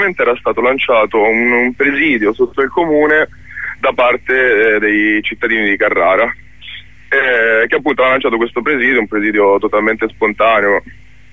era stato lanciato un presidio sotto il comune da parte dei cittadini di Carrara, che appunto hanno lanciato questo presidio, un presidio totalmente spontaneo,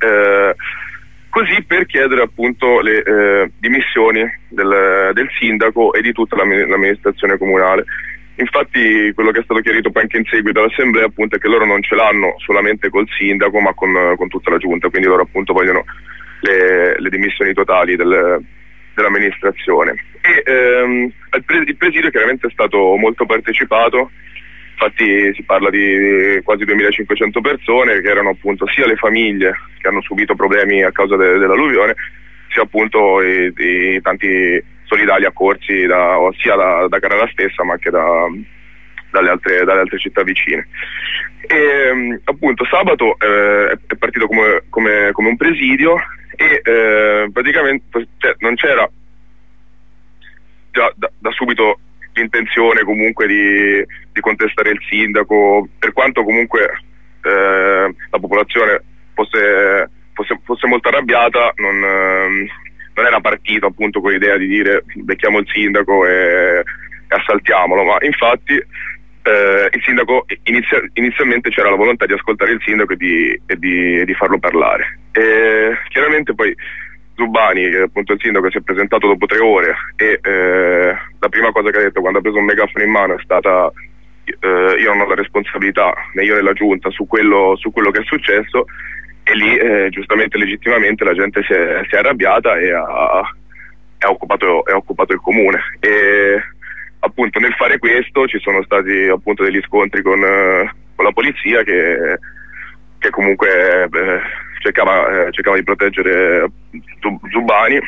così per chiedere appunto le dimissioni del sindaco e di tutta l'amministrazione comunale. Infatti quello che è stato chiarito poi anche in seguito all'assemblea appunto è che loro non ce l'hanno solamente col sindaco ma con tutta la giunta, quindi loro appunto vogliono le dimissioni totali dell'amministrazione. E il presidio chiaramente è stato molto partecipato, infatti si parla di quasi 2500 persone che erano appunto sia le famiglie che hanno subito problemi a causa dell'alluvione, sia appunto i tanti solidali accorsi sia da Carrara stessa ma anche dalle altre città vicine. E appunto sabato è partito come un presidio e praticamente non c'era già da subito l'intenzione comunque di contestare il sindaco, per quanto comunque la popolazione fosse molto arrabbiata, non era partito appunto con l'idea di dire becchiamo il sindaco e assaltiamolo, ma infatti il sindaco inizialmente c'era la volontà di ascoltare il sindaco e di farlo parlare. E chiaramente poi Zubani, che appunto il sindaco, si è presentato dopo 3 ore e la prima cosa che ha detto quando ha preso un megafono in mano è stata io non ho la responsabilità, né io né la giunta, su quello che è successo. E lì giustamente, legittimamente, la gente si è arrabbiata e ha occupato il comune. E appunto nel fare questo ci sono stati appunto degli scontri con la polizia che comunque cercava di proteggere Zubani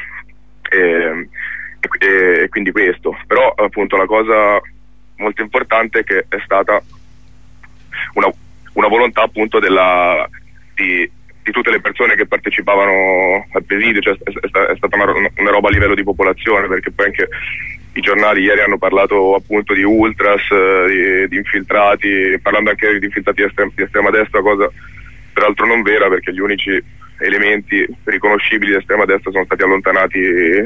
e quindi questo. Però appunto la cosa molto importante è che è stata una volontà appunto di tutte le persone che partecipavano al presidio, cioè è stata una roba a livello di popolazione, perché poi anche i giornali ieri hanno parlato appunto di ultras, di infiltrati, parlando anche di infiltrati di estrema destra, cosa peraltro non vera, perché gli unici elementi riconoscibili di estrema destra sono stati allontanati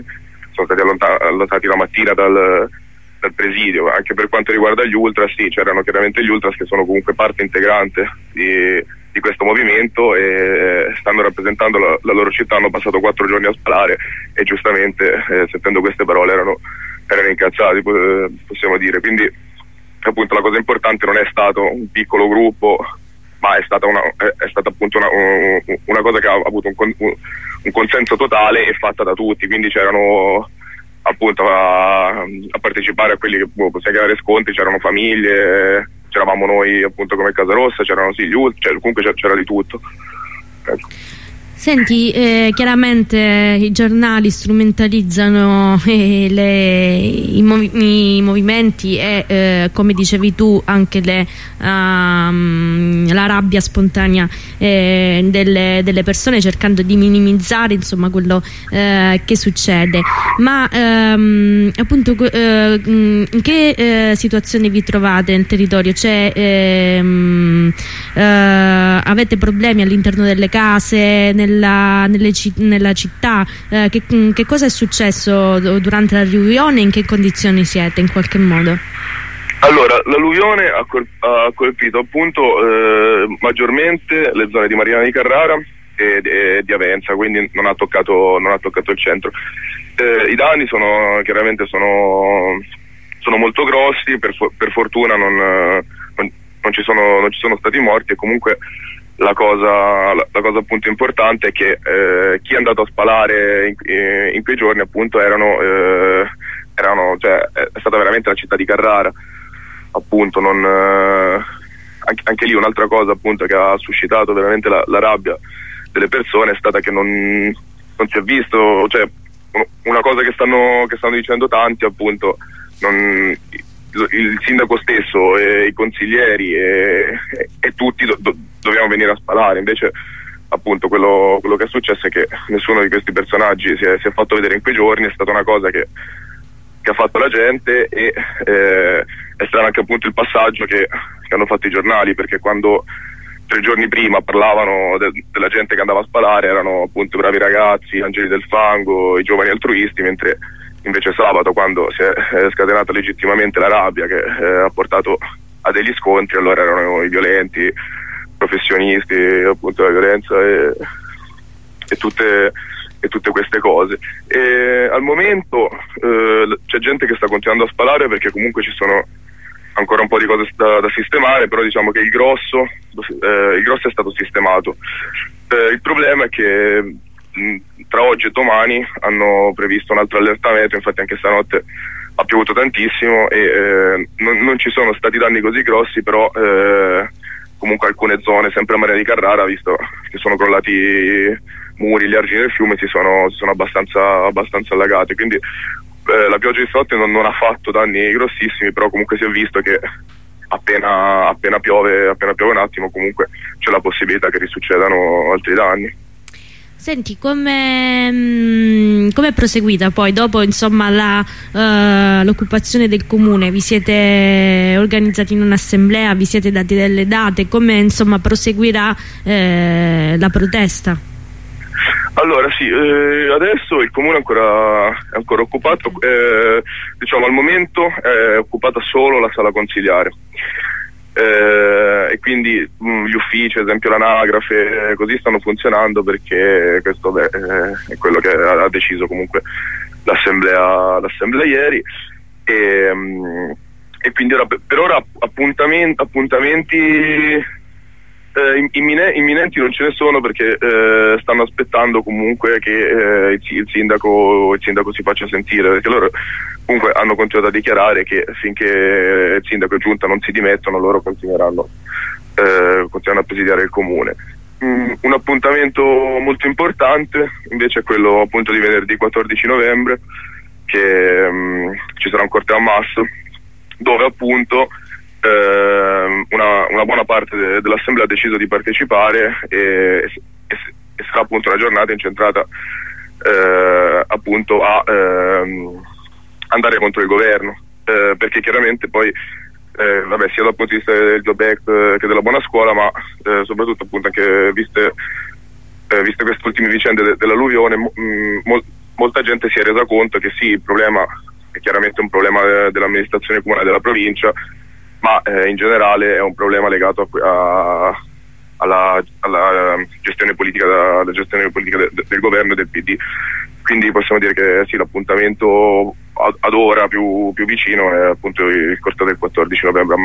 la mattina dal presidio. Anche per quanto riguarda gli ultras, sì, c'erano chiaramente gli ultras che sono comunque parte integrante di questo movimento e stanno rappresentando la loro città, hanno passato 4 giorni a spalare e giustamente sentendo queste parole erano incazzati, possiamo dire. Quindi appunto la cosa importante non è stato un piccolo gruppo, ma è stata appunto una cosa che ha avuto un consenso totale e fatta da tutti, quindi c'erano appunto a partecipare a quelli che possiamo chiamare scontri, c'erano famiglie, c'eravamo noi appunto come Casa Rossa, c'erano sì gli ultimi, comunque c'era di tutto. Ecco. Senti, chiaramente i giornali strumentalizzano i movimenti e come dicevi tu anche la rabbia spontanea delle persone, cercando di minimizzare insomma quello che succede. Ma appunto in che situazione vi trovate nel territorio? Avete problemi all'interno delle case, nella città? Che cosa è successo durante l'alluvione? In che condizioni siete in qualche modo? Allora, l'alluvione ha colpito appunto maggiormente le zone di Mariana di Carrara e di Avenza, quindi non ha toccato il centro. I danni chiaramente sono molto grossi, per fortuna non ci sono stati morti, e comunque la cosa appunto importante è che chi è andato a spalare in quei giorni appunto cioè, è stata veramente la città di Carrara, appunto. Anche lì un'altra cosa appunto che ha suscitato veramente la rabbia delle persone è stata che non si è visto, cioè una cosa che stanno dicendo tanti appunto, il sindaco stesso e i consiglieri e tutti dobbiamo venire a spalare. Invece appunto quello che è successo è che nessuno di questi personaggi si è fatto vedere in quei giorni. È stata una cosa che ha fatto la gente e è strano anche appunto il passaggio che hanno fatto i giornali, perché quando 3 giorni prima parlavano della gente che andava a spalare, erano appunto bravi ragazzi, angeli del fango, i giovani altruisti, mentre invece sabato, quando si è scatenata legittimamente la rabbia che ha portato a degli scontri, allora erano i violenti, professionisti appunto della violenza e tutte queste cose. E al momento c'è gente che sta continuando a spalare perché comunque ci sono ancora un po' di cose da sistemare, però diciamo che il grosso è stato sistemato. Il problema è che tra oggi e domani hanno previsto un altro allertamento, infatti anche stanotte ha piovuto tantissimo e non ci sono stati danni così grossi, però comunque alcune zone, sempre a Maria di Carrara, visto che sono crollati muri, gli argini del fiume, si sono abbastanza allagate, quindi la pioggia di stanotte non ha fatto danni grossissimi, però comunque si è visto che appena piove un attimo, comunque c'è la possibilità che risuccedano altri danni. Senti, come è proseguita poi dopo, insomma, l'occupazione del comune? Vi siete organizzati in un'assemblea, vi siete dati delle date? Come, insomma, proseguirà la protesta? Allora sì, adesso il comune è ancora occupato, diciamo al momento è occupata solo la sala consiliare. E quindi gli uffici, ad esempio l'anagrafe, così stanno funzionando, perché questo è quello che ha deciso comunque l'assemblea ieri, e quindi ora, per ora appuntamenti imminenti non ce ne sono, perché stanno aspettando comunque che il sindaco si faccia sentire, perché loro comunque hanno continuato a dichiarare che finché il sindaco e giunta non si dimettono, loro continueranno a presidiare il comune. Un appuntamento molto importante invece è quello appunto di venerdì 14 novembre, che ci sarà un corteo ammasso dove appunto una buona parte dell'assemblea ha deciso di partecipare, e sarà appunto una giornata incentrata appunto a andare contro il governo, perché chiaramente poi sia dal punto di vista del Job Act che della buona scuola, ma soprattutto appunto anche viste queste ultime vicende dell'alluvione, molta gente si è resa conto che sì, il problema è chiaramente un problema dell'amministrazione comunale della provincia, ma in generale è un problema legato alla gestione politica, del governo e del PD. Quindi possiamo dire che sì, l'appuntamento ad ora più vicino è appunto il corteo del 14 novembre a